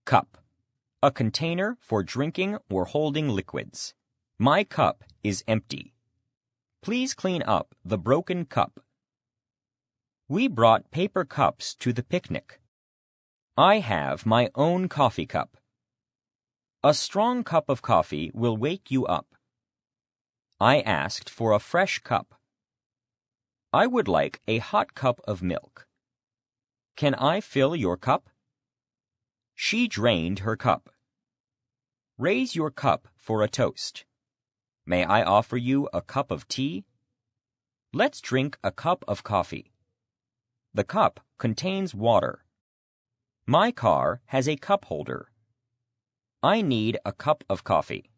Cup. A container for drinking or holding liquids. My cup is empty. Please clean up the broken cup. We brought paper cups to the picnic. I have my own coffee cup. A strong cup of coffee will wake you up. I asked for a fresh cup. I would like a hot cup of milk. Can I fill your cup? She drained her cup. Raise your cup for a toast. May I offer you a cup of tea? Let's drink a cup of coffee. The cup contains water. My car has a cup holder. I need a cup of coffee.